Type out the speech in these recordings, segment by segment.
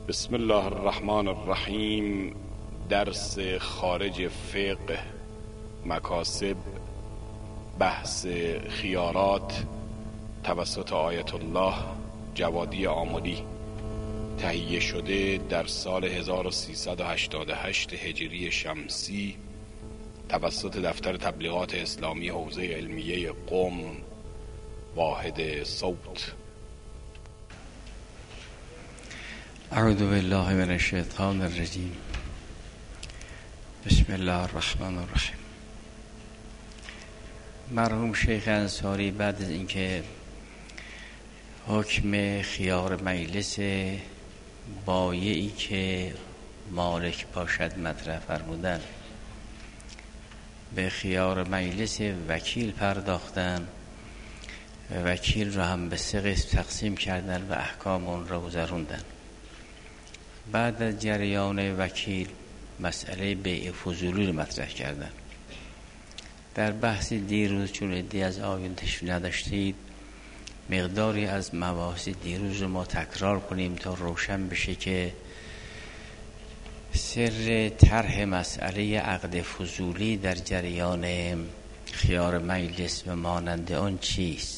بسم الله الرحمن الرحیم. درس خارج فقه، مکاسب، بحث خیارات توسط آیت الله جوادی آملی، تهیه شده در سال 1388 هجری شمسی توسط دفتر تبلیغات اسلامی حوزه علمیه قم، واحد صوت. اعوذ بالله من الشیطان الرجیم. بسم الله الرحمن الرحیم. مرحوم شیخ انصاری بعد از اینکه حکم خیار مجلس بایعی که مالک باشد مطرح فرمودن، به خیار مجلس وکیل پرداختن. وکیل را هم به 3 قسم تقسیم کردن و احکام اون را گذروندن. بعد از جریان وکیل مسئله بیع فضولی رو مطرح کردن. در بحث دیروز چون عده‌ای از آیون تشریف نداشتید، مقداری از مباحث دیروز رو ما تکرار کنیم تا روشن بشه که سر طرح مسئله عقد فضولی در جریان خیار مجلس و مانند آن چیست.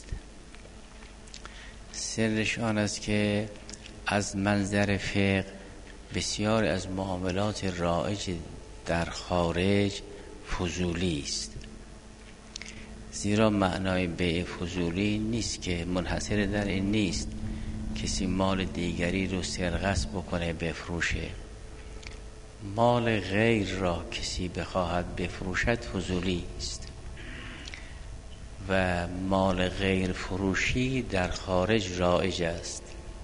سرش آن است که از منظر فقه بسیار از معاملات رایج در خارج فضولی است، زیرا معنای بیع فضولی نیست که منحصر در این نیست کسی مال دیگری رو سرقصد بکنه بفروشه. مال غیر را کسی بخواهد بفروشد فضولی است و مال غیر فروشی در خارج رایج است،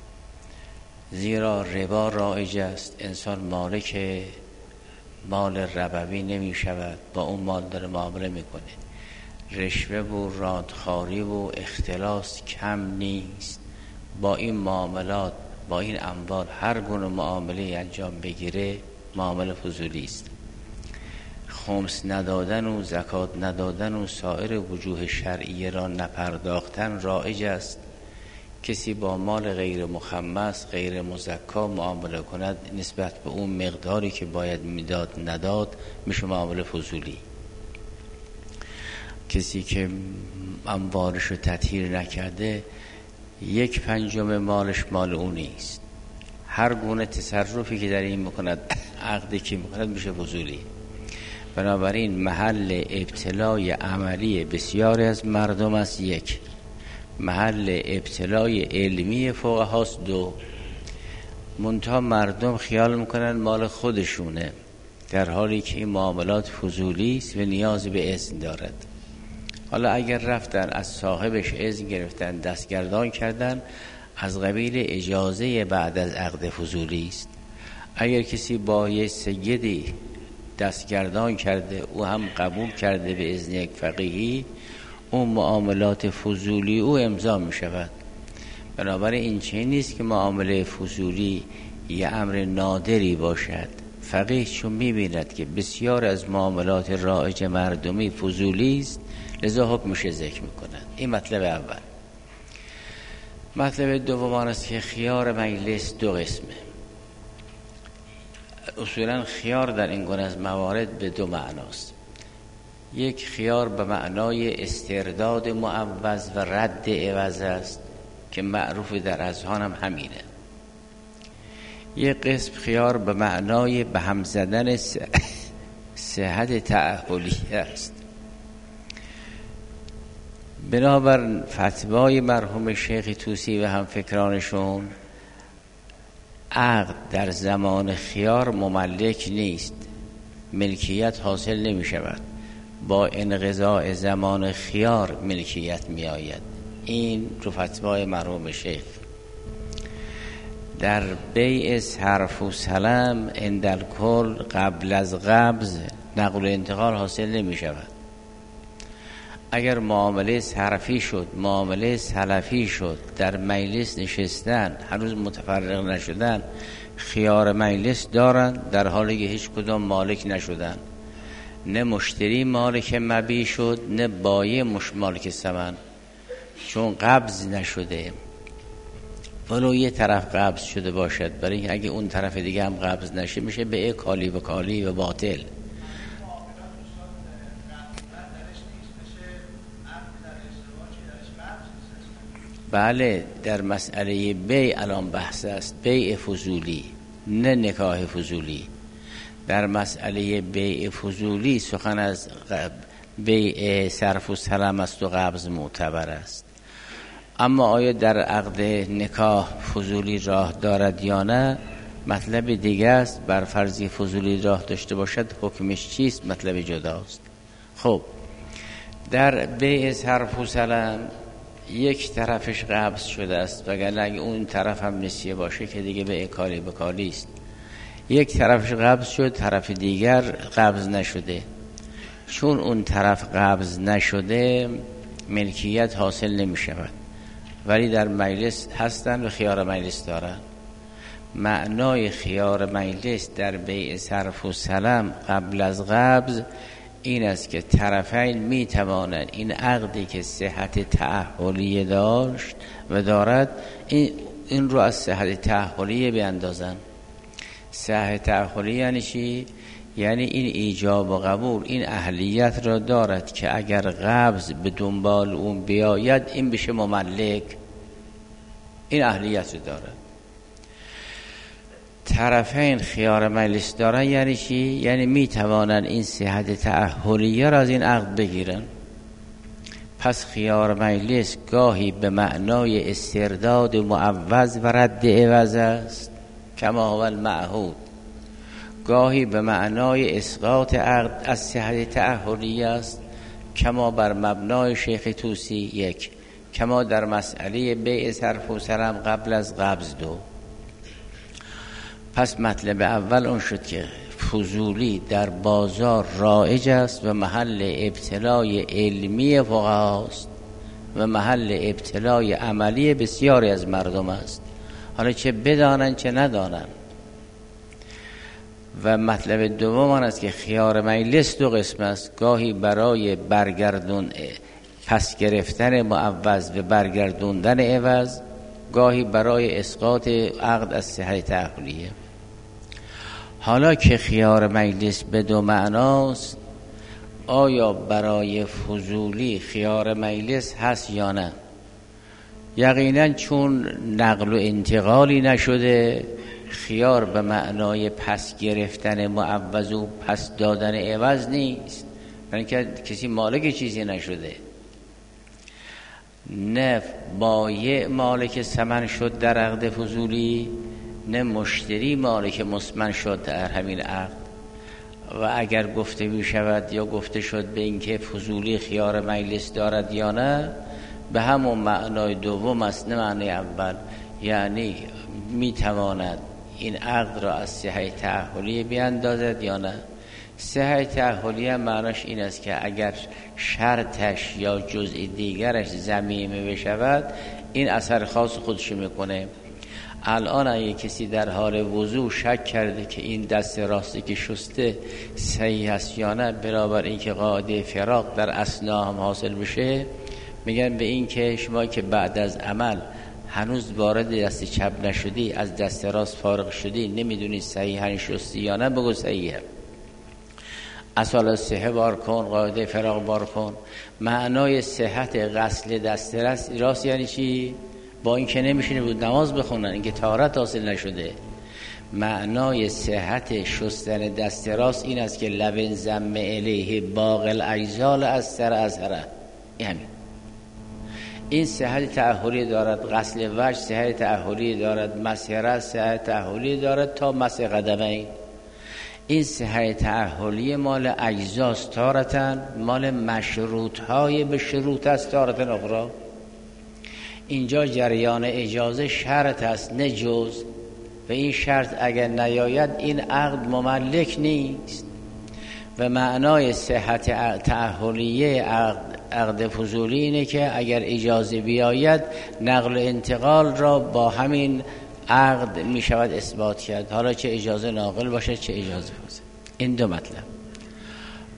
زیرا ربا رایج است. انسان مالک مال ربوی نمی شود، با اون مال داره معامله میکنه. رشوه و رانتخاری و اختلاس کم نیست. با این معاملات، با این اموال هر گونه معامله انجام بگیره معامله فضولی است. خمس ندادن و زکات ندادن و سایر وجوه شرعیه را نپرداختن رایج است. کسی با مال غیر مخمس، غیر مزکا معامله کند، نسبت به اون مقداری که باید میداد نداد، میشه معامله فضولی. کسی که اموالش رو تطهیر نکرده، 1/5 مالش مال اون نیست. هر گونه تصرفی که در این میکند، عقدی که میکند، میشه فضولی. بنابراین محل ابتلای عملی بسیاری از مردم است 1، محل ابتلای علمی فقهاست 2. منتها مردم خیال میکنن مال خودشونه، در حالی که این معاملات فضولی است و نیاز به اذن دارد. حالا اگر رفتن از صاحبش اذن گرفتن، دستگردان کردن، از قبیل اجازه بعد از عقد فضولی است. اگر کسی با یه سیدی دستگردان کرده، او هم قبول کرده به اذن یک فقیهی، اون معاملات فضولی او امضا می شود. بنابراین این چه نیست که معامله فضولی یه امر نادری باشد. فقیه چون می بیند که بسیار از معاملات رایج مردمی فضولی است، لذا حکمش ذکر می کند. این مطلب اول. مطلب دوم است که خیار مجلس 2 قسمه. اصولا خیار در این گونه از موارد به 2 معناست. یک خیار به معنای استرداد معوض و رد عوض است که معروف در اذهان هم همینه. یک قسم خیار به معنای به هم زدن صحت تعهلی است. بنابر فتوای مرحوم شیخ طوسی و هم فکرانشون، عقد در زمان خیار مملک نیست، ملکیت حاصل نمی شود. با انقضاء زمان خیار ملکیت می آید. این رو فتوای مرحوم شیخ. در بیع صرف و سلم اندالکل قبل از قبض نقل و انتقال حاصل نمی شود. اگر معامله صرفی شد، معامله سلفی شد، در مجلس نشستن، هنوز متفرق نشدن، خیار مجلس دارن، در حالی که هیچ کدام مالک نشدن. نه مشتری مالک مبیع شد، نه بایع مالک ثمن، چون قبض نشده. ولو یه طرف قبض شده باشد، برای اینکه اگه اون طرف دیگه هم قبض نشه میشه به کالی و کالی و باطل. بله، در مسئله بیع الان بحث است، بیع فضولی نه نکاح فضولی. در مسئله بیع فضولی سخن از بیع صرف و سلم است و قبض معتبر است. اما آیا در عقد نکاح فضولی راه دارد یا نه مطلب دیگه است. بر فرضی فضولی راه داشته باشد حکمش چیست مطلب جداست. خب در بیع صرف و سلم یک طرفش قبض شده است، وگرنه اگه اون طرف هم نسیه باشه که دیگه به کالی به کالی است. یک طرفش قبض شد، طرف دیگر قبض نشده. چون اون طرف قبض نشده ملکیت حاصل نمی شود، ولی در مجلس هستن و خیار مجلس دارن. معنای خیار مجلس در بیع صرف و سلم قبل از قبض این است که طرفین می توانند این عقدی که صحت تعهلی داشت و دارد این رو از صحت تعهلی بیاندازن. صحت تعهلی یعنی چی؟ یعنی این ایجاب و قبول، این اهلیت را دارد که اگر قبض به دنبال اون بیاید این بشه مملک، این اهلیت رو دارد. طرفین خیار مجلس دارن یعنی چی؟ یعنی می توانن این صحت تعهلیه را از این عقد بگیرن. پس خیار مجلس گاهی به معنای استرداد معوض و رد عوض است کما هو المعهود، گاهی به معنای اسقاط عقد از صحت تعهلیه است کما بر مبنای شیخ طوسی 1، کما در مسئله بیع صرف و سلم قبل از قبض 2. پس مطلب اول اون شد که فضولی در بازار رایج است و محل ابتلای علمی فقهاست و محل ابتلای عملی بسیاری از مردم است، حالا چه بدانن چه ندانن. و مطلب دوم آن است که خیار مجلس 2 قسم است، گاهی برای پس گرفتن معوض و برگردوندن عوض، گاهی برای اسقاط عقد از صحت تعهلیه. حالا که خیار مجلس به 2 معناست، آیا برای فضولی خیار مجلس هست یا نه؟ یقینا چون نقل و انتقالی نشده خیار به معنای پس گرفتن معوض و پس دادن عوض نیست، یعنی که کسی مالک چیزی نشده. نه بایع مالک ثمن شد در عقد فضولی، نه مشتری مالک مثمن شد در همین عقد. و اگر گفته می شود یا گفته شد به اینکه فضولی خیار مجلس دارد یا نه، به همون معنای دوم است نه معنای اول، یعنی می تواند این عقد را از صحت تعهلی بیاندازد یا نه. صحت تعهلی معناش این است که اگر شرطش یا جزء دیگرش ضمیمه بشود این اثر خاص خودش میکنه. الان اگه کسی در حال وضو شک کرده که این دست راستی که شسته صحیح است یا نه، برابر اینکه قاعده فراق در اثنا هم حاصل بشه، میگن به این که شما که بعد از عمل هنوز وارد دست چپ نشدی، از دست راست فارغ شدی، نمیدونی صحیحاً شستی یا نه، بگو صحیحه. اصال صحه بار کن، قاعده فراق بار کن. معنای صحت غسل دست راست یعنی چی؟ با این که نمیشینه بود نماز بخونن، اینکه طهارت حاصل نشده. معنای صحت شستن دست راست این است که لبن زم الیه باقل اجزال از سر ازهره، همین. این صحت تعهلی دارد، غسل وجه صحت تعهلی دارد، مسح راس صحت تعهلی دارد تا مسح قدمین. این صحت تعهلی مال اجزاست، تارتن مال مشروط های به شروط است، تارتن اخرى. اینجا جریان اجازه شرط است نه جز، و این شرط اگر نیاید این عقد مملک نیست. و معنای صحت تعهلیه عقد فضولی اینه که اگر اجازه بیاید نقل و انتقال را با همین عقد می شود اثبات کرد، حالا چه اجازه ناقل باشه چه اجازه باشه. این 2 مطلب.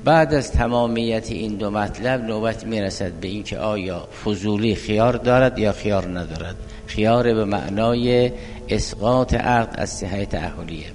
بعد از تمامیت این دو مطلب نوبت میرسد به این که آیا فضولی خیار دارد یا خیار ندارد. خیار به معنای اسقاط عقد از صحت تعهلیه.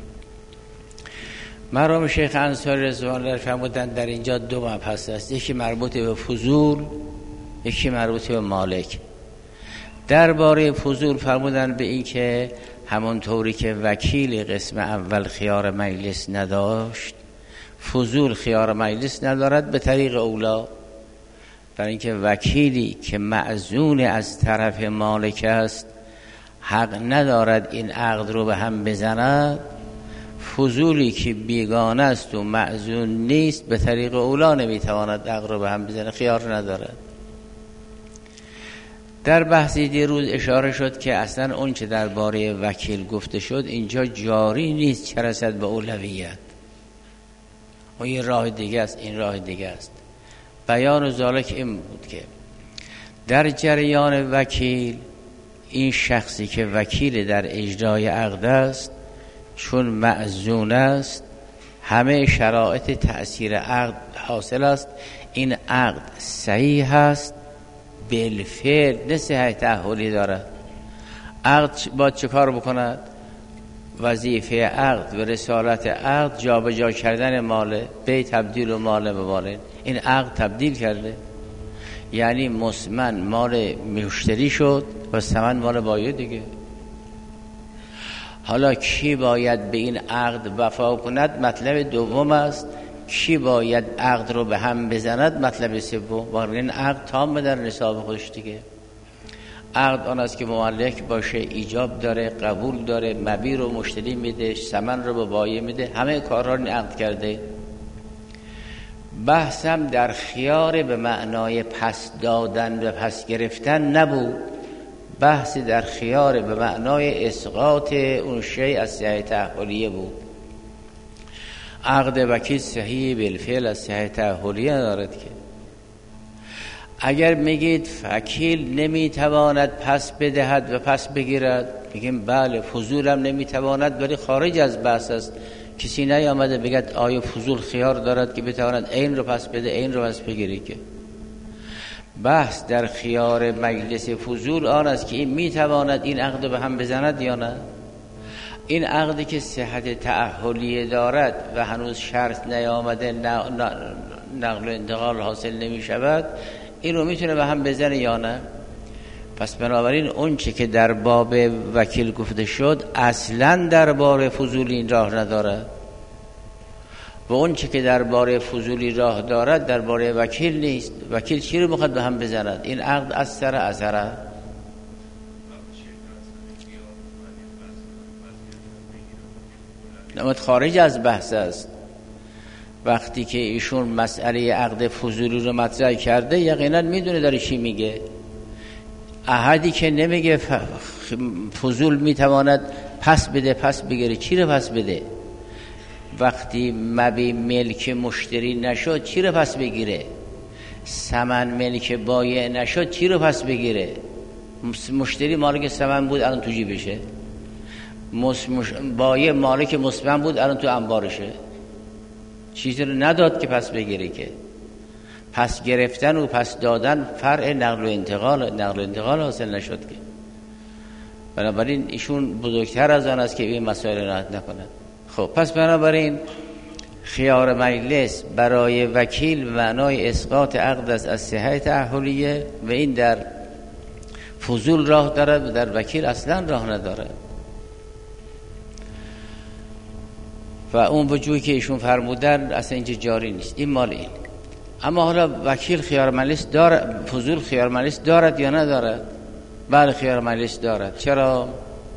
مرحوم شیخ انصاری رضوان الله فرمودند در اینجا دو مبحث است، یکی مربوط به فضول، یکی مربوط به مالک. درباره فضول فرمودند به این که همونطوری که وکیل قسم اول خیار مجلس نداشت، فضول خیار مجلس ندارد به طریق اولا، برای اینکه وکیلی که معزون از طرف مالک است حق ندارد این عقد رو به هم بزند. فضولی که بیگانه است و معزون نیست به طریق اولا نمیتواند عقد رو به هم بزنه، خیار ندارد. در بحثی دیروز اشاره شد که اصلا اون چه درباره وکیل گفته شد اینجا جاری نیست چه رسد به اولویت. اون یه راه دیگه است، این راه دیگه است. بیان ذالک این بود که در جریان وکیل، این شخصی که وکیل در اجرای عقد است چون معزون است همه شرایط تأثیر عقد حاصل است. این عقد صحیح است بالفعل، نه صحت تعهلی دارد. عقد باید چه کار بکند؟ وظیفه عقد و رسالت عقد جابجا کردن مال، بی تبدیل و مال به مال. این عقد تبدیل کرده، یعنی مسمن مال مشتری شد و ثمن مال بایع دیگه. حالا کی باید به این عقد وفا کند مطلب دوم است، کی باید عقد رو به هم بزند مطلب سوم. این عقد تام در نصاب خودش دیگه. عقد آن است که مملک باشه، ایجاب داره، قبول داره، مبیع رو مشتری میده، ثمن رو به بایع میده، همه کارها رو عقد کرده. بحثم در خیار به معنای پس دادن و پس گرفتن نبود، بحث در خیار به معنای اسقاط اون شیء از صحت تعهلیه بود. عقد وکیل صحیح بالفعل از صحت تعهلیه دارد که اگر میگید وکیل نمیتواند پس بدهد و پس بگیرد، میگیم بله. فضول هم نمیتواند، ولی خارج از بحث است. کسی نیامده بگد آیا فضول خیار دارد که بتواند این رو پس بده این رو پس بگیره. که بحث در خیار مجلس فضول آن است که این میتواند این عقد به هم بزند یا نه. این عقدی که صحت تعهلیه دارد و هنوز شرط نیامده، نقل و انتقال حاصل نمی شود، این رو میتونه به هم بزنه یا نه. پس بنابراین اون چه که در باب وکیل گفته شد اصلا در باب فضولی این راه ندارد، و اون چه که در باب فضولی راه دارد در باب وکیل نیست. وکیل چی رو میخواد به هم بزند؟ این عقد از سر اثره. نمید خارج از بحث است. وقتی که ایشون مسئله عقد فضولی رو مطرح کرده یقینا میدونه داره چی میگه. احدی که نمیگه فضول میتواند پس بده پس بگیره، چی رو پس بده؟ وقتی مبی ملک مشتری نشد چی رو پس بگیره؟ ثمن ملک بایع نشد چی رو پس بگیره؟ مشتری مالک ثمن بود الان تو جیبشه، بایع مالک مثمن بود الان تو انبارشه. چیزی رو نداد که پس بگیره. که پس گرفتن و پس دادن فرع نقل و انتقال حاصل نشد. که بنابراین ایشون بزرگتر از آن است که این مسائل رعایت نکنند. خب پس بنابراین خیار مجلس برای وکیل معنای اسقاط عقد است از صحت تعهلیه، و این در فضول راه دارد و در وکیل اصلا راه ندارد. و اون وجوهی که ایشون فرمودن اصلا اینجا جاری نیست، این مال این. اما حالا وکیل خیار مجلس دارد، فضول خیار مجلس دارد یا ندارد؟ بله خیار مجلس دارد. چرا؟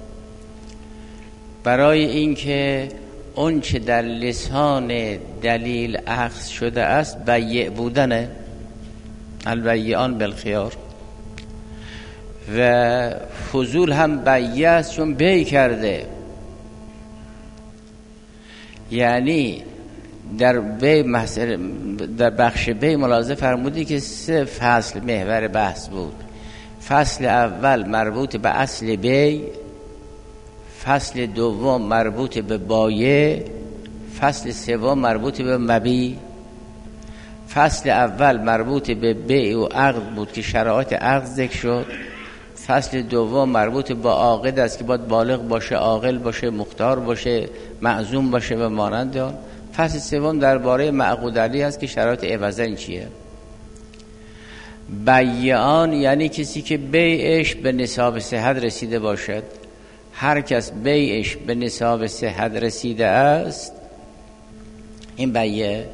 برای اینکه اون چه در لسان دلیل اخذ شده است بیع بودنه، البیعان بالخیار، و فضول هم بیع است چون بیع کرده. یعنی در بخش بی ملاحظه فرمودی که 3 فصل محور بحث بود. فصل اول مربوط به اصل بی، فصل دوم مربوط به بایع، فصل سوم مربوط به مبیع. فصل اول مربوط به بیع و عقد بود که شرایط عقد ذکر شد. فصل دوم مربوط با عاقد است که باید بالغ باشه، عاقل باشه، مختار باشه، معزوم باشه و مانند آن. فصل سوم درباره معقود علیه است که شرایط عوضن چیه. بیعان یعنی کسی که بیعش به نصاب صحت رسیده باشد. هر کس بیعش به نصاب صحت رسیده است این بیعه.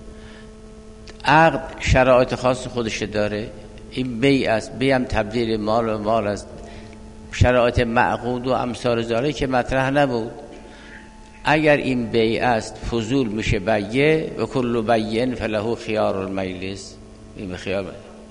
عقد شرایط خاص خودش داره، این بیع است. بیع هم تبدیل مال و مال است. شرایط معقود و امثال ذالک که مطرح نبود. اگر این بیع است فضول میشه بیع و کل بیع فله خیار المجلس. این به خیار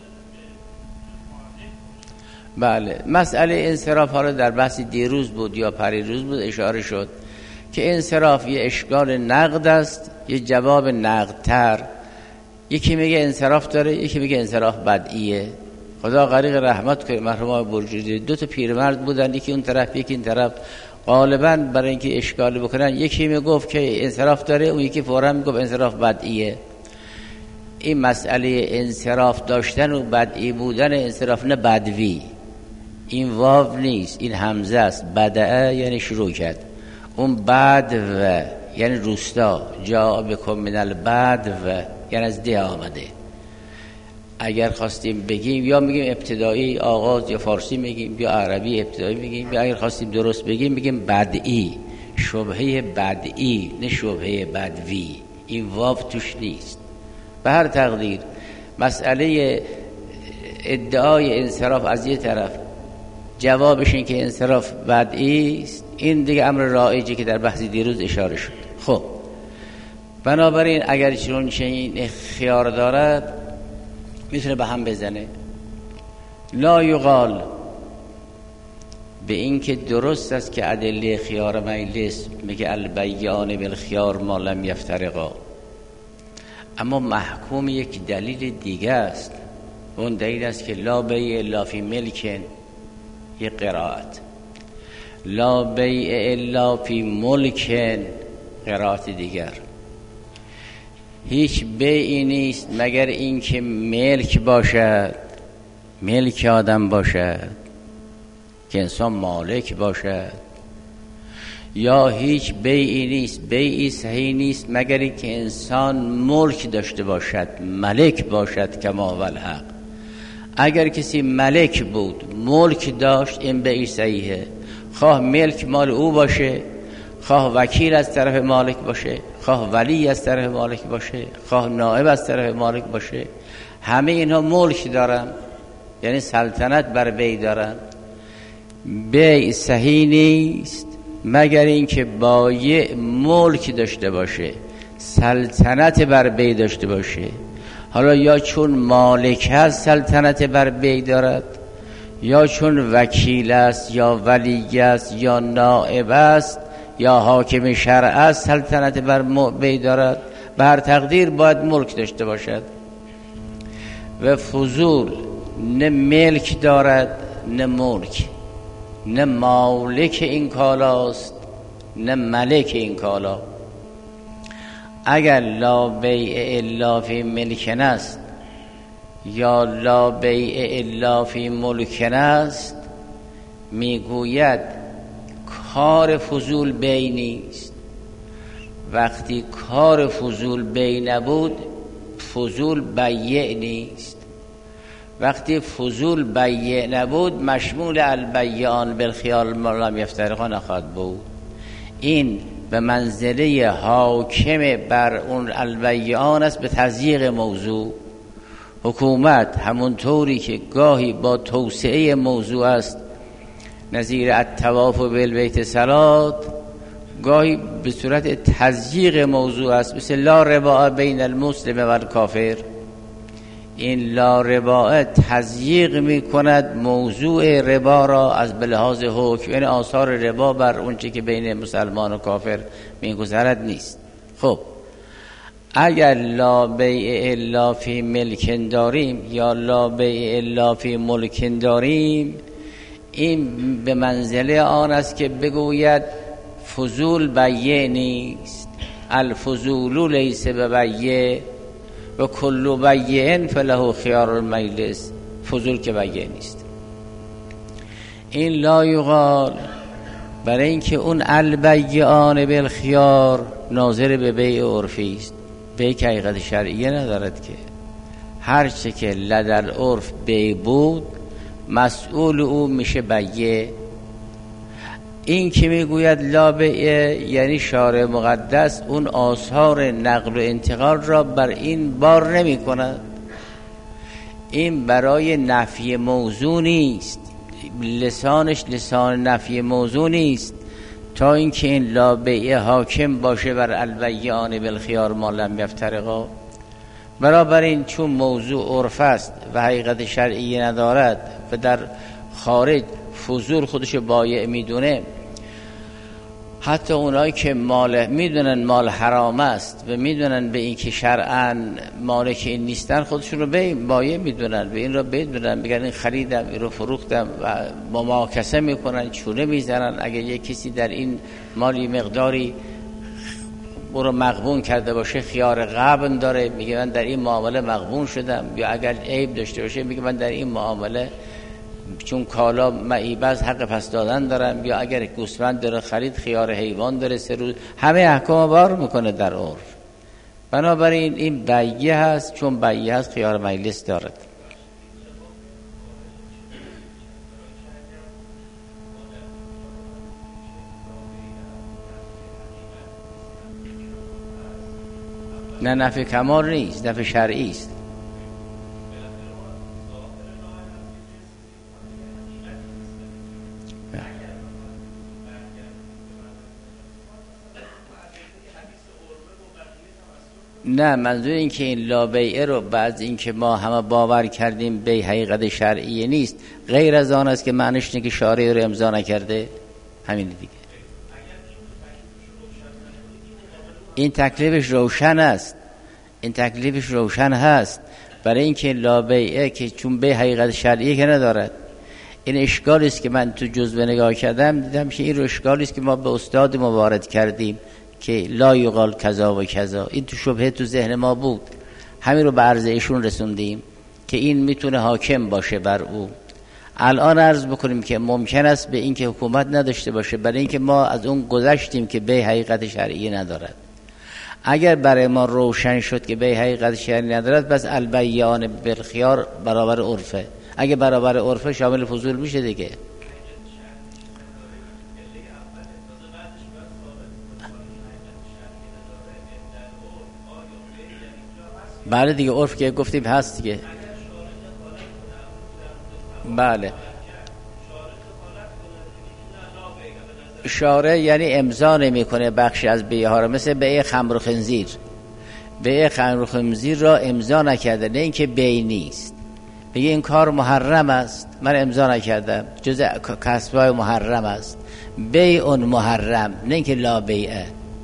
بله. مسئله انصراف ها رو در بحث دیروز بود یا پریروز بود اشاره شد که انصراف یه اشکال نقد است، یه جواب نقدتر. یکی میگه انصراف داره، یکی میگه انصراف بدعیه. خدا غریق رحمت کنه مرحوم آقای برجوزی، دو تا پیرمرد بودن، یکی اون طرف یکی این طرف. غالبا برای اینکه اشکال بکنن یکی میگفت که انصراف داره، اون یکی فوراً میگفت انصراف بدعیه. این مسئله انصراف داشتن و بدعی بودن انصراف نه بدوی، این واو نیست، این همزه است. بدعه یعنی شروع کرد. اون بدو یعنی روستا، جا بکن من البدو یعنی از ده آمده. اگر خواستیم بگیم یا میگیم ابتدایی آغاز، یا فارسی میگیم، یا عربی ابتدایی میگیم، یا اگر خواستیم درست بگیم میگیم بدعی، شبهه بدعی نه شبهه بدوی. این واو توش نیست. به هر تقدیر مسئله ادعای انصراف از یه طرف، جوابش این که انصراف بدعی است، این دیگه امر رایجی که در بحث دیروز اشاره شد. خب بنابراین اگر چون چنین خیار دارد میتونه به هم بزنه. لا یقال به این که درست است که ادله خیار مجلس میگه البیعان بالخیار ما لم یفترقا، اما محکوم یک دلیل دیگه است. اون دلیل است که لا بیع الا فی ملکن، یک قرائت. لا بیع الا فی ملکن، قرائت دیگر. هیچ بیعی نیست مگر این که ملک باشد، ملک آدم باشد، که انسان مالک باشد. یا هیچ بیعی نیست، بیعی صحیح نیست مگر این که انسان ملک داشته باشد، ملک باشد کما والحق. اگر کسی ملک بود، ملک داشت، این بیع صحیحه. خواه ملک مال او باشه، خواه وکیل از طرف مالک باشه، خواه ولی از طرف مالک باشه، خواه نائب از طرف مالک باشه، همه اینها ملک دارن، یعنی سلطنت بر بیع دارن. بیع صحیح نیست مگر اینکه بایع ملک داشته باشه، سلطنت بر بیع داشته باشه. حالا یا چون مالک هست سلطنت بر بیع دارد، یا چون وکیل است، یا ولی است، یا نائب است، یا حاکم شرع است سلطنت بر بیع دارد. به هر تقدیر باید ملک داشته باشد. و فضول نه ملک دارد نه ملک، نه مالک این کالاست نه ملک این کالا. اگر لا بیع الا فی ملکن است یا لا بیع الا فی ملکن است، میگوید کار فضول بیع نیست. وقتی کار فضول بیع نبود، فضول بیع نیست. وقتی فضول بیع نبود، مشمول البیعان بالخیار ما لم یفترقا نخواهد بود. این به منزله حاکم بر اون البیعان است به تضییق موضوع. حکومت همونطوری که گاهی با توسعه موضوع است، نظیر الطواف بالبیت صلات، گاهی به صورت تضییق موضوع است، مثل لا ربا بین المسلم و الکافر. این لا ربا تضییق می کند موضوع ربا را از بلحاظ حکم، یعنی آثار ربا بر اونچه که بین مسلمان و کافر می گذرد نیست. خب اگر لا بیع الا فی ملکن داریم یا لا بیع الا فی ملکن داریم، این به منزله آن است که بگوید فضول بیع نیست. الفضول لیس ببیع، و کل بیع فله خیار المجلس، فضول که بیع نیست. این لا یقال برای اینکه اون البیعان بالخیار ناظر به بیع عرفی است، بیع که حقیقت شرعیه ندارد که هر چه که لدر عرف بیع بود مسئول او میشه بیع. این که میگوید لا بیع یعنی شارع مقدس اون آثار نقل و انتقال را بر این بار نمی کند. این برای نفی موضوع نیست، لسانش لسان نفی موضوع نیست، تا اینکه این لا بیع حاکم باشه بر البیعان بالخیار ما لم یفترقا. برابر این چون موضوع عرف است و حقیقت شرعی ندارد و در خارج فضول خودش بایع میدونه، حتی اونایی که مال میدونن مال حرام است و میدونن به این که شرعاً مالک این نیستن خودشون رو بایع میدونن، به این رو بدونن، بگن این خریدم، این رو فروختم و با معاکسه میکنن، چونه میزنن. اگه یک کسی در این مالی مقداری او رو مغبون کرده باشه خیار غبن داره، میگه من در این معامله مغبون شدم. یا اگر عیب داشته باشه میگه من در این معامله چون کالا معیب است حق پس دادن دارم. یا اگر گوسفند داره خرید خیار حیوان داره 3 روز، همه احکام بار میکنه در عرف. بنابراین این بیعه هست، چون بیعه هست خیار مجلس دارد. نه نفی کمال نیست، نفی شرعی است. نه منظور این که این لا بیعه رو بعد این که ما همه باور کردیم بیع حقیقت شرعی نیست، غیر از آن است که معنیش اینه که شارع رو امضا نکرده. همین دیگه. این تکلیفش روشن است، این تکلیفش روشن هست. برای اینکه لا بیعه که چون بیع حقیقت شرعی که ندارد، این اشکالی است که من تو جزوه نگاه کردم دیدم که این رو اشکالی است که ما به استاد ما وارد کردیم که لا یقال کذا و کذا. این تو شبهه تو ذهن ما بود، همین رو به عرض ایشون رسوندیم که این میتونه حاکم باشه بر او. الان عرض بکنیم که ممکن است به این که حکومت نداشته باشه، برای اینکه ما از اون گذشتیم که بیع حقیقت شرعی ندارد. اگر برای ما روشن شد که بیع حقیقت شرعی ندارد، بس البیعان بالخیار برابر عرفه. اگه برابر عرفه شامل فضول میشه دیگه. بله دیگه، عرف که گفتیم هست دیگه. بله شارع یعنی امضا نمیکنه بخشی از بیعه ها رو، مثل بیعه خمر و خنزیر. بیعه خمر و خنزیر را امضا نکرده، نه اینکه بیع نیست، بگه این کار محرم است من امضا نکردم، جز کسبای محرم است. بیع محرم، نه اینکه لا بیعه.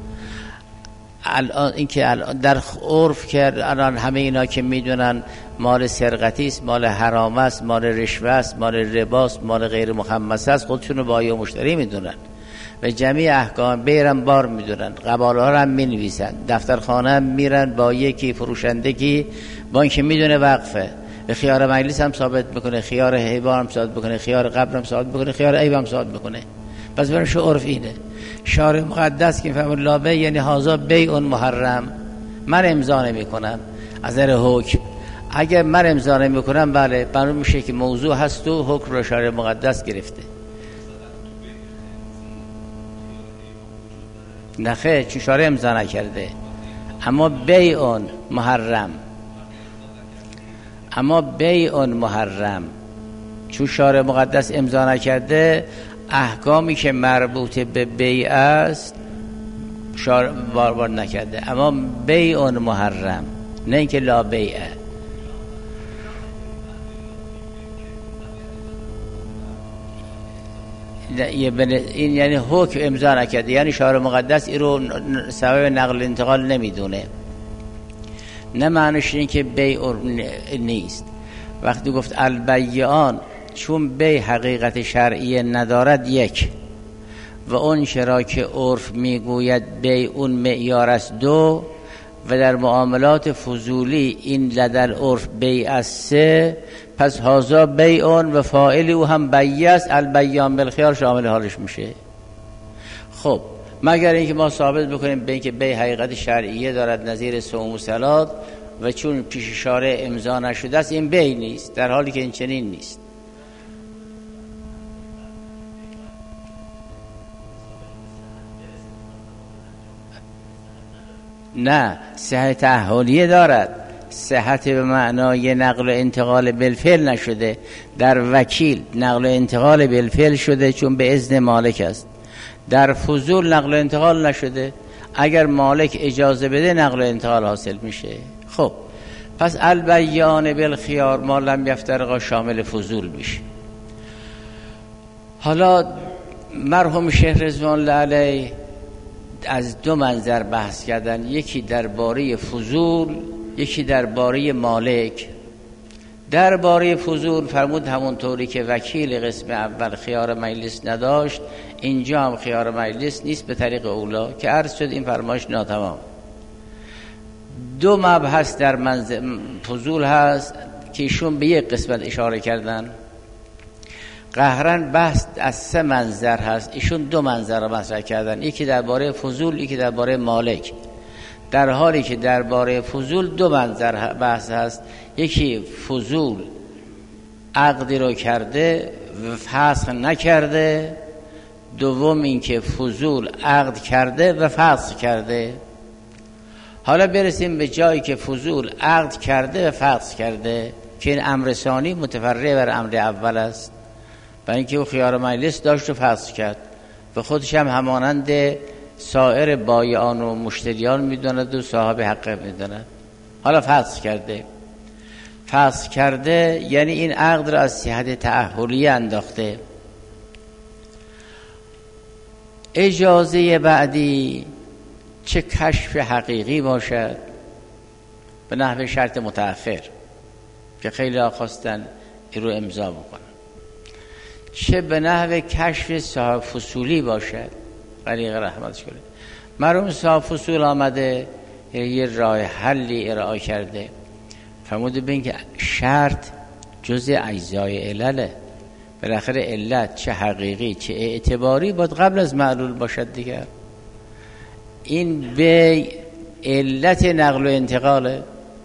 الان اینکه الان در عرف که الان همه اینا که میدونن مال سرقتی است، مال حرام است، مال رشوه است، مال ربا است، مال غیر مخمسه است، خودشون رو بایع و مشتری میدونن و جمعی احکام بیرن بار میدونن، قباله ها هم مینویسن، دفترخانه هم میرن با یکی فروشنده کی با اینکه میدونه وقفه، به خیار مجلس هم ثابت میکنه، خیار حیوان هم ثابت میکنه، خیار قبر هم ثابت میکنه، خیار عیب هم ثابت میکنه. پس برش عرف اینه. شارع مقدس که فهم لا بیع یعنی هذا بیع محرم، من امضا نمیکنم از نظر حکم. اگر من امضا نمیکنم بله، بنا میشه که موضوع هست و حکم رو شارع مقدس گرفته. نخیر، چون شارع امضا نکرده. اما بیع محرم، اما بیع محرم چون شارع مقدس امضا نکرده، احکامی که مربوط به بیع است شارع بار نکرده. اما بیع محرم، نه اینکه لا بیعه. این یعنی حکم امضا نکرده، یعنی شارع مقدس این رو سبب نقل انتقال نمیدونه. نه معنیش این که بیع نیست. وقتی گفت البیعان چون بیع حقیقت شرعی ندارد یک، و اون چرا که عرف میگوید بیع اون معیار است دو، و در معاملات فضولی این لدل عرف بیع است، پس هازا بیعون و فاعل او هم بیع است، البیان بالخیار شامل حالش میشه. خب مگر اینکه ما ثابت بکنیم به اینکه بیع حقیقت شرعیه دارد نظیر صوم و صلات و چون پیش شارع امضا نشده است این بیع نیست، در حالی که این چنین نیست. نه، صحت تعهدیه دارد، صحت به معنای نقل و انتقال بالفعل نشده. در وکیل نقل و انتقال بالفعل شده چون به اذن مالک است، در فضول نقل و انتقال نشده، اگر مالک اجازه بده نقل و انتقال حاصل میشه. خب پس البیان بالخیار ما لم یفترقا شامل فضول میشه. حالا مرحوم شیخ رضوان الله علیه از دو منظر بحث کردن، یکی درباره فضول، یکی درباره مالک. درباره فضول فرمود همونطوری که وکیل قسم اول خیار مجلس نداشت، اینجا هم خیار مجلس نیست به طریق اولا که عرض شد این فرمایش ناتمام. دو مبحث در فضول هست که ایشون به یک قسمت اشاره کردن. قهرن بحث از سه منظر هست، ایشون دو منظر را مطرح کردن، یکی درباره فضول، یکی درباره مالک، در حالی که درباره فضول دو منظر بحث هست. یکی فضول عقدی رو کرده و فسخ نکرده، دوم اینکه فضول عقد کرده و فسخ کرده. حالا برسیم به جایی که فضول عقد کرده و فسخ کرده که این امر ثانی متفرع بر امر اول است، برای اینکه او خیار مجلس داشت و فسخ کرد و خودش هم همانند سایر بایعان و مشتریان میدوند و صاحب حق میدوند. حالا فسخ کرده. فسخ کرده یعنی این عقد را از صحت تعهدیه انداخته. اجازه بعدی چه کشف حقیقی باشد به نحو شرط متأخر که خیلی ها خواستن این رو امضا بکنن، چه به نحو کشف صاحب فصولی باشد. غریق رحمتش کنه مرحوم صاحب فصول آمده یه راه حلی ارائه کرده، فرموده ببین که شرط جزء اجزای علله، بالاخره علت چه حقیقی چه اعتباری باید قبل از معلول باشد دیگر. این به علت نقل و انتقاله.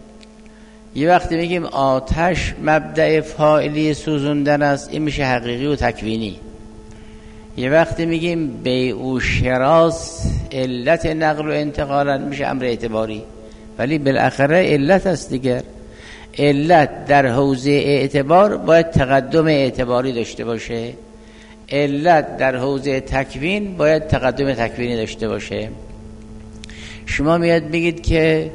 یه وقتی میگیم آتش مبدأ فاعلی سوزوندن است، این میشه حقیقی و تکوینی. یه وقتی میگیم بیع و شراس علت نقل و انتقالن، میشه امر اعتباری، ولی بالاخره علت است دیگر. علت در حوزه اعتبار باید تقدم اعتباری داشته باشه، علت در حوزه تکوین باید تقدم تکوینی داشته باشه. شما میاد بگید که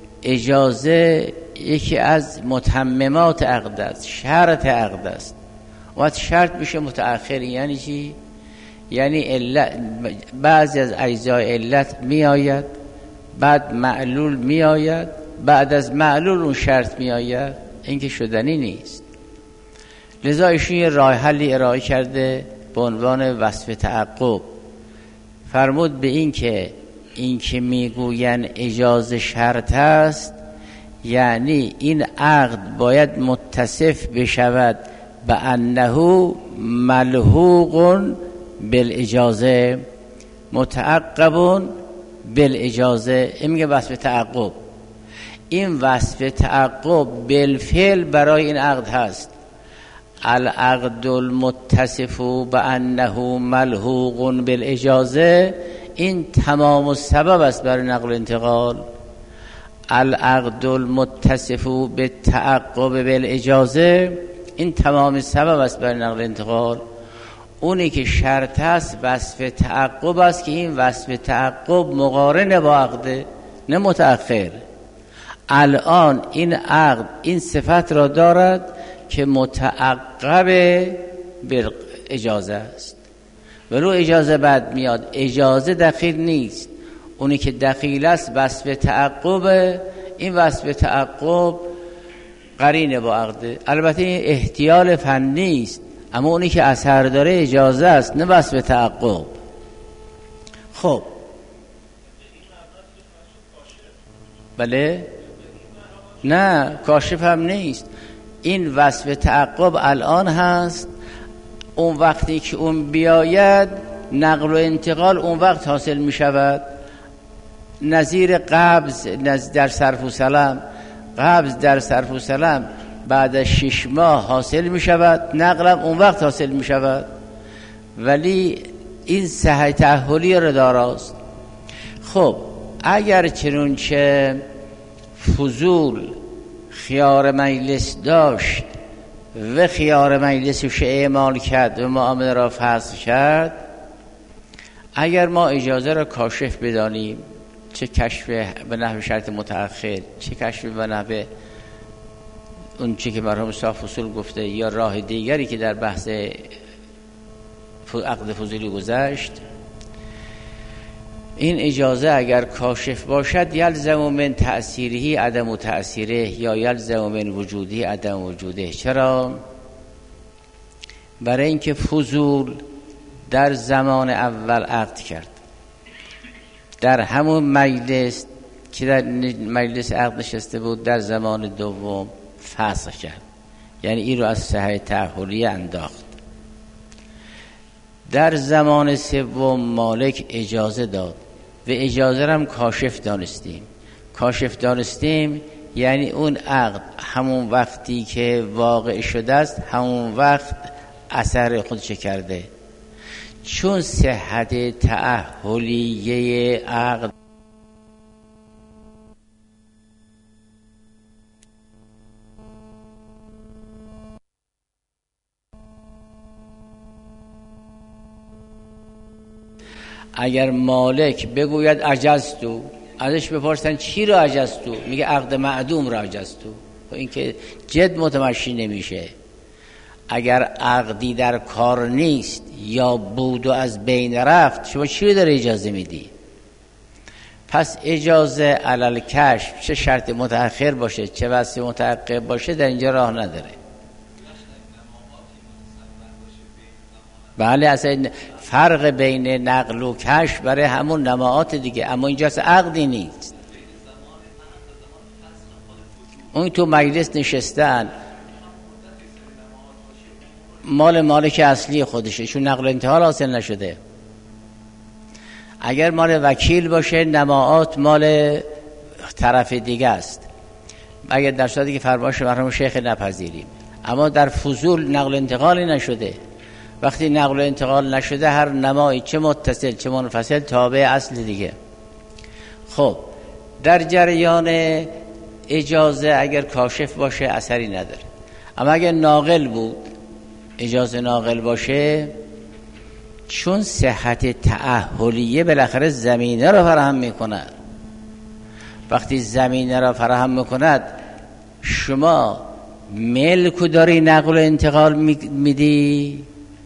اجازه یکی از متممات عقد است، شرط عقد است. وقت شرط میشه متأخر، یعنی چی؟ یعنی علت بعضی از اجزای علت می آید، بعد معلول می آید، بعد از معلول اون شرط می آید. این که شدنی نیست. لذا ایشون یه راه حلی ارائه کرده به عنوان وصف تعقب. فرمود به این که میگوین اجازه شرط است، یعنی این عقد باید متصف بشود به انه ملحوق بالاجازه متعقب بالاجازه. این میگه وصف تعقب. این وصف تعقب بالفعل برای این عقد هست. العقد المتصف بانه ملحوق بالاجازه، این تمام السبب است برای نقل و انتقال. العقد المتصف بالتعقب بالاجازه، این تمام سبب است برای نقل و انتقال. اونی که شرط است وصف تعقب است که این وصف تعقب مقارن با عقد، نه متأخر. الان این عقد این صفت را دارد که متعقب به اجازه است، ولو اجازه بعد میاد، اجازه دخیل نیست. اونی که دخیل است وصف تعقب، این وصف تعقب قرینه با عقد. البته این احتیال فنی است، اما اونی که اثر داره اجازه است، نه وصف تعقب. خب بله؟ نه، کاشف هم نیست. این وصف تعقب الان هست، اون وقتی که اون بیاید نقل و انتقال اون وقت حاصل می شود. نظیر قبض در صرف و سلم، قبض در صرف و سلم بعد از 6 ماه حاصل می شود، نقلم اون وقت حاصل می شود. ولی این صحت تأهلی را داراست. خب اگر چنونچه فضول خیار مجلس داشت و خیار مجلسش اعمال کرد و معامله را فسخ کرد، اگر ما اجازه را کاشف بدانیم، چه کشف به نحو شرط متأخر، چه کشف به نحو اون چی که مرحوم صاحب فصول گفته، یا راه دیگری که در بحث عقد فضولی گذشت، این اجازه اگر کاشف باشد یلزم من تأثیره عدم تأثیره یا یلزم من وجوده عدم وجوده. چرا؟ برای اینکه فضول در زمان اول عقد کرد، در همون مجلس که در مجلس عقد نشسته بود در زمان دوم فسخ کرد، یعنی این رو از صحت تأهلی انداخت. در زمان سوم مالک اجازه داد و اجازه هم کاشف دانستیم. کاشف دانستیم یعنی اون عقد همون وقتی که واقع شده است همون وقت اثر خودش کرده، چون صحت تأهلیه عقد اگر مالک بگوید عجزتو، ازش بپرسن چی را عجزتو، میگه عقد معدوم را عجزتو، این که جد متمشی نمیشه. اگر عقدی در کار نیست یا بود و از بین رفت، شما چی رو داره اجازه میدی؟ پس اجازه علل کشف، چه شرط متأخر باشه چه وصف متعقب باشه، در اینجا راه نداره. بله، اصلا فرق بین نقل و کشف برای همون نماعات دیگه، اما اینجا اصلا عقدی نیست. اون تو مجلس نشستن، مال مالک اصلی خودشه، چون نقل و انتقال حاصل نشده. اگر مال وکیل باشه نماعات مال طرف دیگه است، اگر در صورتی که فرمایش مرحوم شیخ نپذیریم. اما در فضول نقل و انتقالی نشده. وقتی نقل و انتقال نشده هر نمایی چه متصل چه منفصل تابع اصل دیگه. خب در جریان اجازه اگر کاشف باشه اثری نداره، اما اگر ناقل بود، اجازه ناقل باشه، چون صحت تأهلیه بالاخره زمینه را فراهم میکند. وقتی زمینه را فراهم میکند، شما ملکو داری نقل و انتقال میدی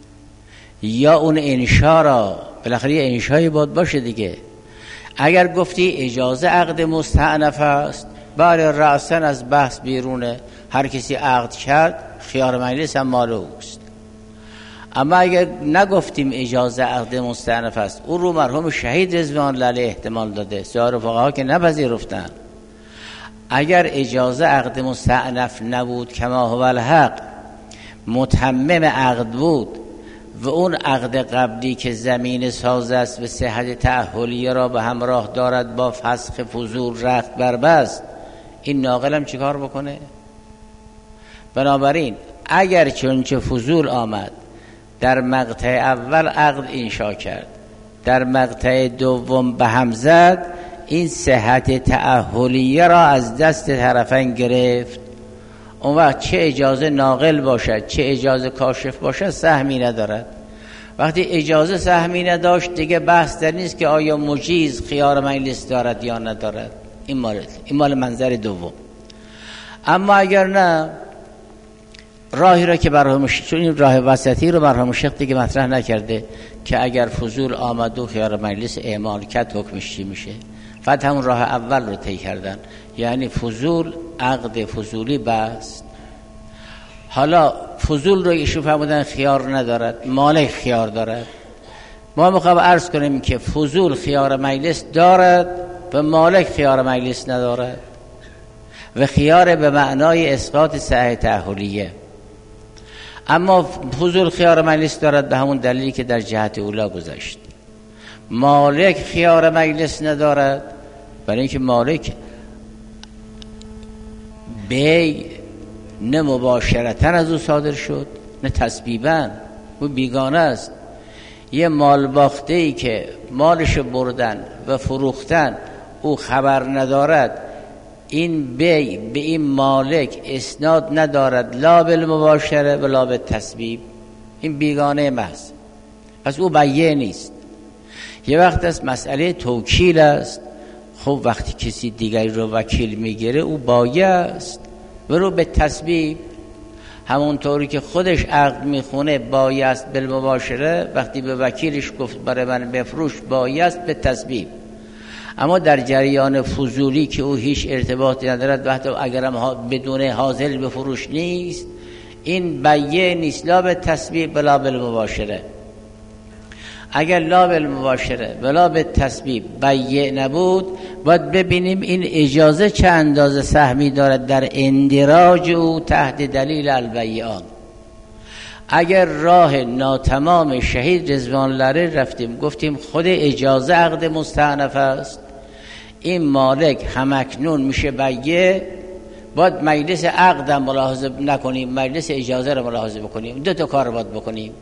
یا اون انشا را؟ بالاخره یه انشایی باشه دیگه. اگر گفتی اجازه عقد مستأنف است، بله رأساً از بحث بیرونه، هر کسی عقد کرد خیار مجلس هم مال اوست. اما اگر نگفتیم اجازه عقد مستأنف است، اون رو مرحوم شهید رضوان الله علیه احتمال داده، سایر فقها که نپذیرفتن. اگر اجازه عقد مستأنف نبود کما هو الحق، متمم عقد بود و اون عقد قبلی که زمین ساز است و صحت تأهلیه را به همراه دارد با فسخ فضول رخت بربست، این ناقل هم چیکار بکنه؟ بنابراین اگر چونچه فضول آمد، در مقطع اول عقد انشا کرد، در مقطع دوم به هم زد، این صحت تأهلیه را از دست طرفین گرفت. اون وقت چه اجازه ناقل باشد چه اجازه کاشف باشد سهمی ندارد. وقتی اجازه سهمی نداشت دیگه بحث در نیست که آیا مجیز خیار مجلس دارد یا ندارد. این مال منظر دوم. اما اگر نه، راهی را که مرحوم چون این راه وسطی رو مرحوم شیخ دیگه مطرح نکرده که اگر فضول آمد و خیار مجلس اعمال کرد حکمش چی میشه. فقط همون راه اول رو طی کردن، یعنی فضول عقد فضولی بست. حالا فضول رو ایشون فرمودن خیار ندارد، مالک خیار دارد. ما میخوایم عرض کنیم که فضول خیار مجلس دارد و مالک خیار مجلس ندارد و خیار به معنای اسقاط صحه تأهلیه، اما حضور خیار مجلس دارد به همون دلیلی که در جهت اولا گذشت. مالک خیار مجلس ندارد برای اینکه مالک بی نه مباشرتاً از او صادر شد نه تسبیباً، او بیگانه است. یه مال باخته ای که مالش بردن و فروختن او خبر ندارد، این بی به این مالک اسناد ندارد، لا بالمباشره و لا بالتسبیب، این بیگانه محض، پس او بیع نیست. یه وقت از مسئله توکیل است، خب وقتی کسی دیگری رو وکیل میگیره او بایع است و رو به تسبیب، همونطوری که خودش عقد میخونه بایع است بالمباشره، وقتی به وکیلش گفت برای من بفروش بایع است به تسبیب. اما در جریان فضولی که او هیچ ارتباطی ندارد و حتی اگرم بدون حاضر به فروش نیست، این بیع نیست، لا به تسبیب ولا بالمباشره. اگر لا بالمباشره ولا به تسبیب بیع نبود، باید ببینیم این اجازه چه اندازه سهمی دارد در اندراج او تحت دلیل البیعان. اگر راه ناتمام شهید رضوان الله رفتیم گفتیم خود اجازه عقد مستأنف است، این مالک همکنون میشه بیع، باید مجلس عقد هم ملاحظه نکنیم، مجلس اجازه رو ملاحظه بکنیم، دو تا کار باید بکنیم.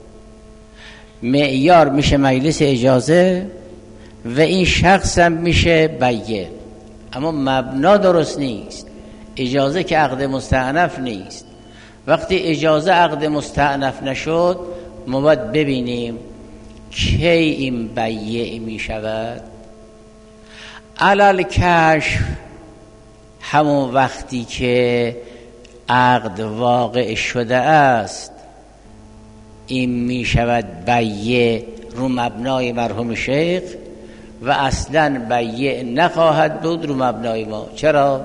معیار میشه مجلس اجازه و این شخص هم میشه بیع، اما مبنا درست نیست. اجازه که عقد مستأنف نیست. وقتی اجازه عقد مستأنف نشد، ما باید ببینیم کی این بیع می شود. علل کشف همون وقتی که عقد واقع شده است، این می شود بیع رو مبنای مرحوم شیخ و اصلا بیع نخواهد بود رو مبنای ما. چرا؟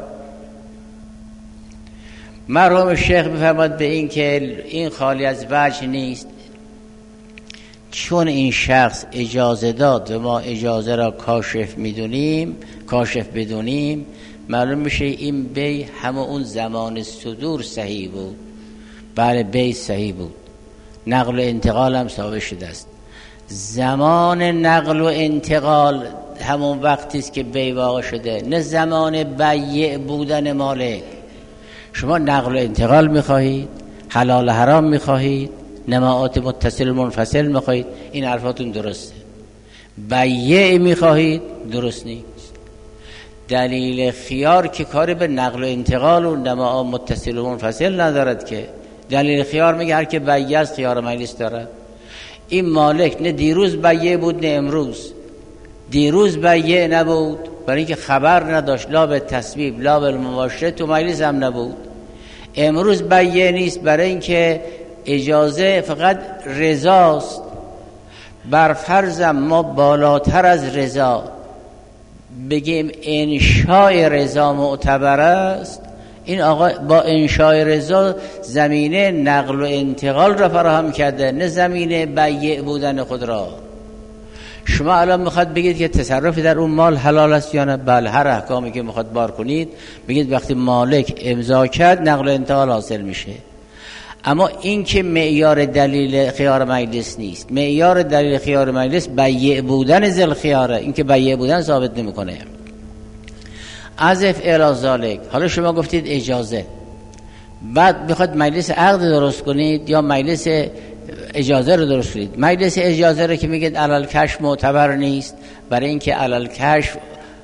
مرحوم شیخ می‌فرماید به این که این خالی از وجه نیست، چون این شخص اجازه داد و ما اجازه را کاشف بدونیم، معلوم میشه این بی همه اون زمان صدور صحیح بود. بله بی صحیح بود، نقل و انتقال هم ثابت شده است. زمان نقل و انتقال همون وقتی است که بی واقع شده، نه زمان بیع بودن مالک. شما نقل و انتقال میخواهید، حلال حرام میخواهید، نماعات متصل منفصل میخواهید، این حرفاتون درسته. بیع میخواهید، درست نیست. دلیل خیار که کاری به نقل و انتقال و نماعات متصل و منفصل ندارد که. دلیل خیار میگه هر که بیع است خیار مجلس دارد. این مالک نه دیروز بیع بود نه امروز. دیروز بیع نبود برای اینکه خبر نداشت، لا به تسبیب لا به مباشره، تو مجلس هم نبود. امروز بیع نیست برای اینکه اجازه فقط رضاست. بر فرضم ما بالاتر از رضا بگیم انشاء رضا معتبر است، این آقا با انشاء رضا زمینه نقل و انتقال را فراهم کرده، نه زمینه بیع بودن خود را. شما الان میخواد بگید که تصرفی در اون مال حلال است یا نه؟ بله، هر احکامی که میخواد بار کنید بگید وقتی مالک امضا کرد نقل و انتقال حاصل میشه. اما این که معیار دلیل خیار مجلس نیست. معیار دلیل خیار مجلس بیع بودن ذل خیاره، این که بیع بودن ثابت نمیکنه. عزف الی ذالک، حالا شما گفتید اجازه، بعد میخواد مجلس عقد درست کنید یا مجلس اجازه رو درست کنید. مجلس اجازه رو که میگید علل کشف معتبر نیست، برای اینکه علل کشف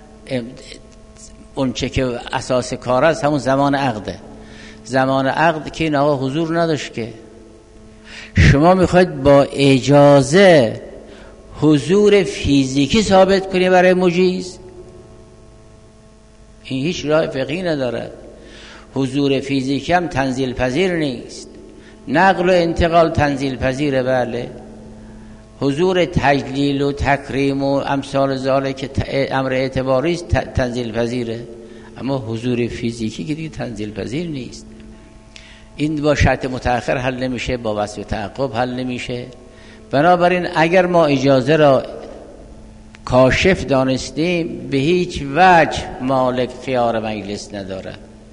اون چه که اساس کار است همون زمان عقده. زمان عقد که این آقا حضور نداشت که. شما میخواید با اجازه حضور فیزیکی ثابت کنید برای مجیز، این هیچ راه فقهی نداره. حضور فیزیکی هم تنزیل پذیر نیست. نقل و انتقال تنزیل پذیره، بله. حضور تجلیل و تکریم و امثال ذالک که امر اعتباری است تنزیل پذیره، اما حضور فیزیکی که دیگه تنزیل پذیر نیست. این با شرط متأخر حل نمیشه، با وصف تعقب حل نمیشه. بنابراین اگر ما اجازه را کاشف دانستیم به هیچ وجه مالک خیار مجلس نداره.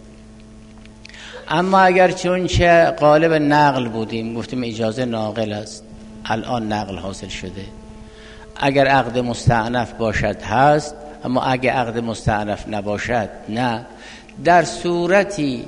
اما اگر چون چه قالب نقل بودیم گفتیم اجازه ناقل است، الان نقل حاصل شده. اگر عقد مستأنف باشد هست، اما اگر عقد مستأنف نباشد نه. در صورتی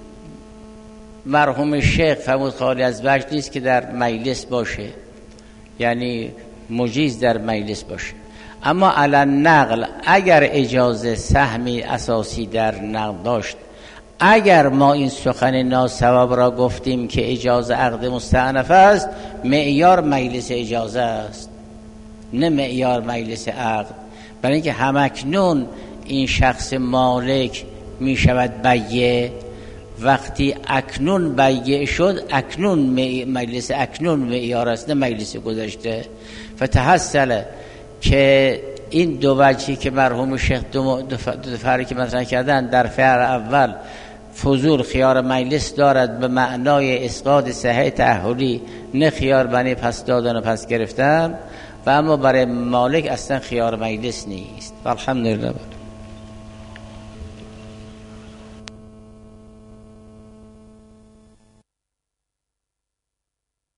مرحوم شیخ فرمود خالی از وجه نیست که در مجلس باشه، یعنی مجیز در مجلس باشه. اما علی نقل اگر اجازه سهمی اساسی در نقل داشت، اگر ما این سخن ناصواب را گفتیم که اجازه عقد مستأنف است، معیار مجلس اجازه است نه معیار مجلس عقد. برای اینکه همکنون این شخص مالک می شود بیع، وقتی اکنون بیع شد اکنون مجلس اکنون معیار است نه مجلس گذشته. فتحصل که این دو وجهی که مرحوم شیخ دو فرقی که مطرح کردن در فرع اول فضول خیار مجلس دارد به معنای اسقاط صحه تأهلی نه خیار بنی پس دادن و پس گرفتن، و اما برای مالک اصلا خیار مجلس نیست. الحمدلله.